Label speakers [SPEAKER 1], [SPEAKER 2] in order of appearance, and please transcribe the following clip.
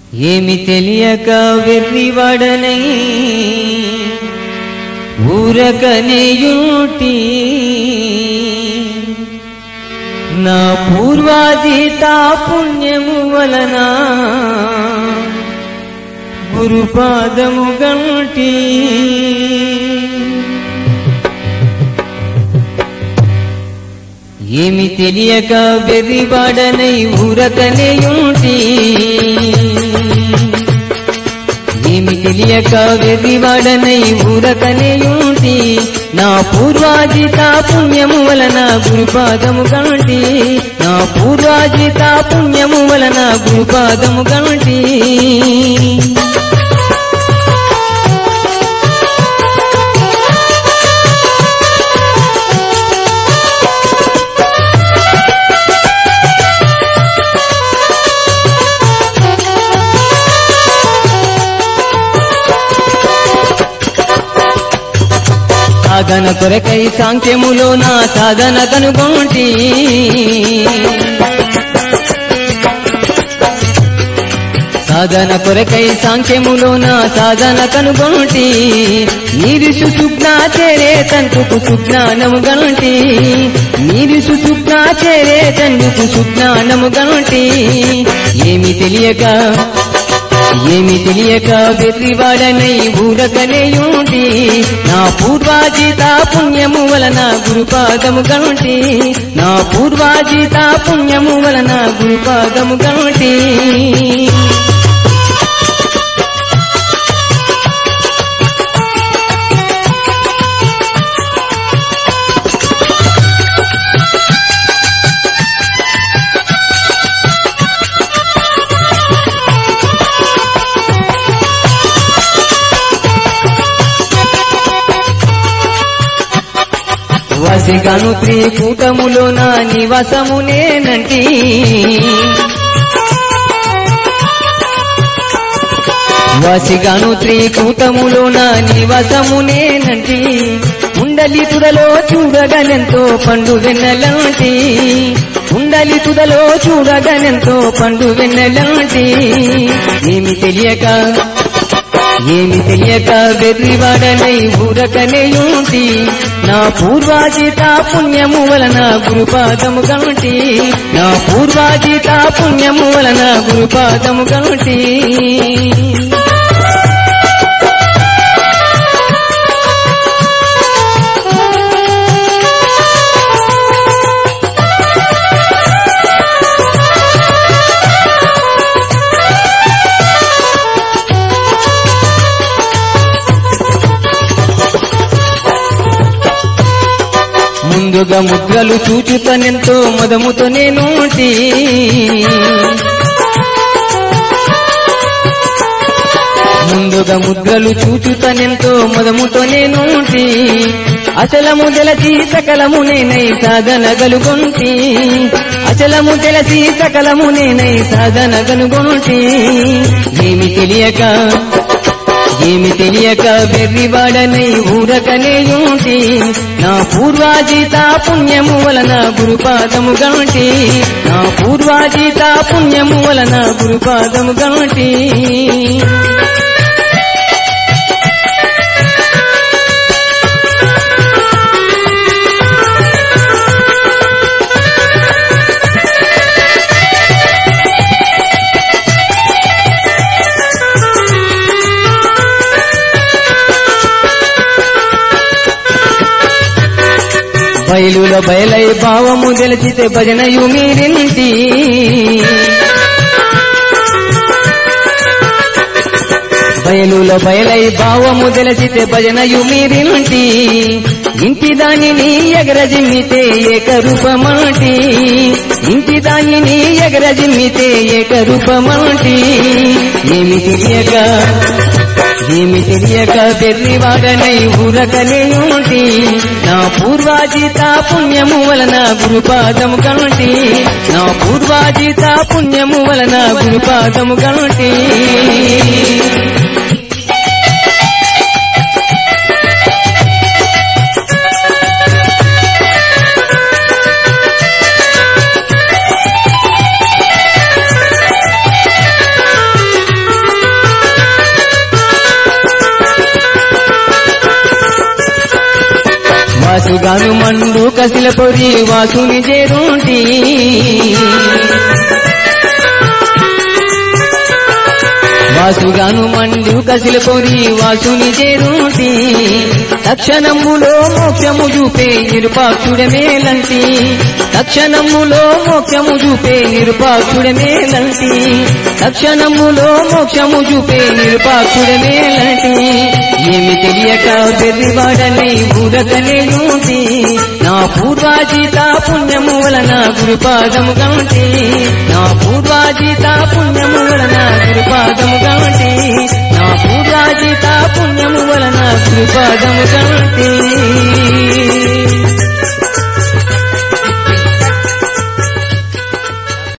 [SPEAKER 1] ఏమి తెలియక వెర్రివాడనై ఊరకనేయుటి నా పూర్వాజిత పుణ్యము వలన గురుపాదము గంటి ఏమి తెలియక వెర్రివాడనై ఊరకనేయుటి ఏమి తెలియక వెర్రివాడనై ఊరకనేయుటి నా పూర్వాజిత పుణ్యము వలన గురుపాదము గంటి నా పూర్వాజిత పుణ్యము వలన గురుపాదము గంటి సాధన కొరకై సాంఖ్యములో నా సాధన కనుగొంటి సాధన కొరకై సాంఖ్యములో నా సాధన కనుగొంటి నీరు సుసుజ్ఞా చేరే తందుకు సుజ్ఞానము గంటి నీరు సుసుజ్ఞా చేరే తందుకు సుజ్ఞానము గంటి ఏమి తెలియక వెర్రివాడనై ఊరకనేయుటి నా పూర్వాజిత పుణ్యము వలన గురుపాదము గంటి నా పూర్వాజిత పుణ్యము వలన గురుపాదము గంటి వసిగాను త్రికూటములో నా నివాసమునేనంటి వసిగాను త్రికూటములో నా నివాసమునేనంటి ఉండలి తుదలో చూడగనెంతో పండు వెన్నెలంటి ఉండలి తుదలో చూడగనెంతో పండు వెన్నెలంటి ఏమి తెలియక వెర్రివాడనై ఊరకనేయుటి నా పూర్వాజిత పుణ్యము వలన గురుపాదము గంటి నా పూర్వాజిత పుణ్యము వలన గురుపాదము గంటి ముందుగా ముద్రలు చూచుతనెంతో మదముతో నేనుంటి ముందుగా ముద్రలు చూచుతనెంతో మదముతో నేనుంటి అచలము తెలసి సకలము నేనై సాధన గలుగొంటి అచలము తెలసి సకలము నేనై సాధన గలుగొంటి ఏమి తెలియక వెర్రివాడనై ఊరకనేయుటి నా పూర్వాజిత పుణ్యము వలన గురుపాదము గంటి నా పూర్వాజిత పుణ్యము వలన గురుపాదము గంటి బయలులో బయలై భావము తెలిసితే భజనయు మీరింటి బయలులో బయలై భావము తెలిసితే భజనయు మీరింటి ఇంటి దానిని ఎగరజిమ్మితే ఏకరూపమంటి ఇంటి దానిని ఎగరజిమ్మితే ఏకరూపమంటి ఏమి తెలియక వెర్రివాడనై ఊరకనేయుటి నా పూర్వాజిత పుణ్యము వలన గురుపాదము గంటి నా పూర్వాజిత పుణ్యము వలన గురుపాదము గంటి వాసుగాను మండు కసిల పొరి వాసుని చేరుంటి వాసుగాను మండు కసిల పొరి వాసుని చేరుంటి తక్షణములో మోక్షము చూపే నిరుపాక్షుడమేలంటి తక్షణములో మోక్షము చూపే నిరుపాక్షుడమేలంటి తక్షణములో మోక్షము చూపే నిరుపాక్షుడమేలంటి ఏమి తెలియక బెర్రివాడనై ఊరకనేయుంటి నా పూర్వాజీత పుణ్యము వలన గురుపాదము గంటి నా